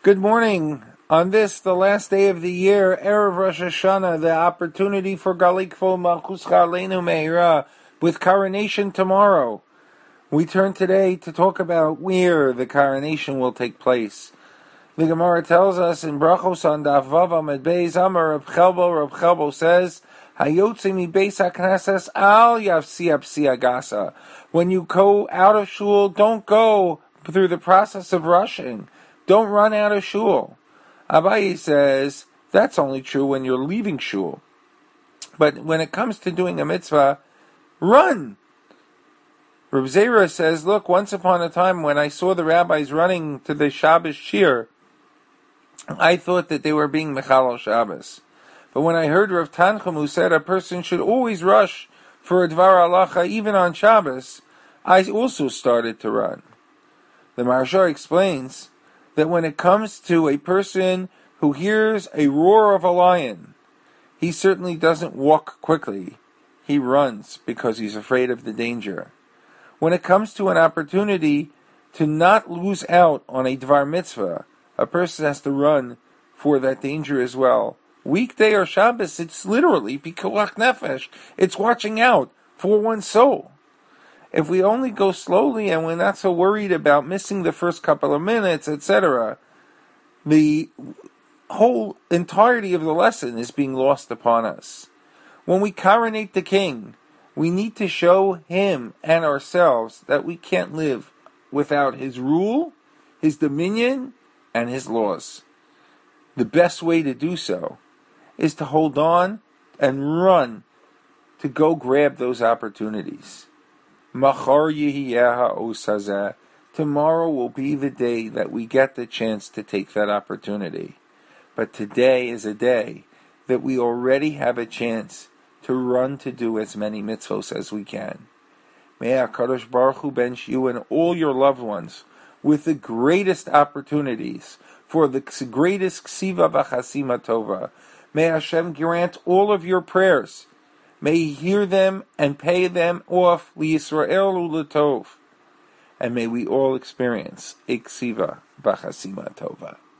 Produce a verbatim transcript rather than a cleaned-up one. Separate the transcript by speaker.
Speaker 1: Good morning. On this, the last day of the year, Erev Rosh Hashanah, the opportunity for Galikvo Malchus Chaleinu Meira, with coronation tomorrow. We turn today to talk about where the coronation will take place. The Gemara tells us in Brachos on Daf Vav Amud Beis Amar Reb Chelbo, Reb Chelbo says, Hayotze mi Beis HaKnesses al yavsi apsi agasa. When you go out of shul, don't go through the process of rushing. Don't run out of shul. Abaye says, that's only true when you're leaving shul. But when it comes to doing a mitzvah, run. Reb Zera says, look, once upon a time when I saw the rabbis running to the Shabbos shir, I thought that they were being Mechalel Shabbos. But when I heard Rav Tanchum, who said a person should always rush for a Dvar Halacha even on Shabbos, I also started to run. The Maharsha explains that when it comes to a person who hears a roar of a lion, he certainly doesn't walk quickly. He runs because he's afraid of the danger. When it comes to an opportunity to not lose out on a Dvar Mitzvah, a person has to run for that danger as well. Weekday or Shabbos, it's literally Pikuach Nefesh. It's watching out for one's soul. If we only go slowly and we're not so worried about missing the first couple of minutes, et cetera, the whole entirety of the lesson is being lost upon us. When we coronate the king, we need to show him and ourselves that we can't live without his rule, his dominion, and his laws. The best way to do so is to hold on and run to go grab those opportunities. Machar yihiyeh ha'os hazeh. Tomorrow will be the day that we get the chance to take that opportunity. But today is a day that we already have a chance to run to do as many mitzvos as we can. May HaKadosh Baruch Hu bench you and all your loved ones with the greatest opportunities for the greatest ksiva v'chasima tova. May Hashem grant all of your prayers. May He hear them and pay them off liYisrael u'letov. And may we all experience a ksiva v'chasima tova.